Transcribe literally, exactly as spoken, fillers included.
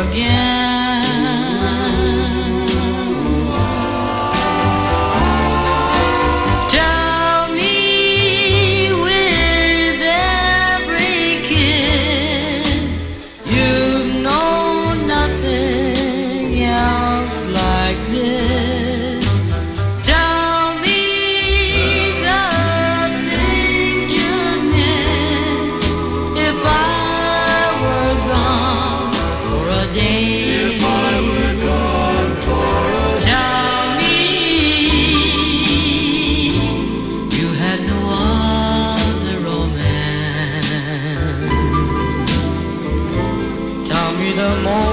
again. Tell me with every kiss you've known nothing else like this. Tell me the things you'd miss if I were gone for a day. If I were gone for a day. Tell me you had no other romance. Tell me the more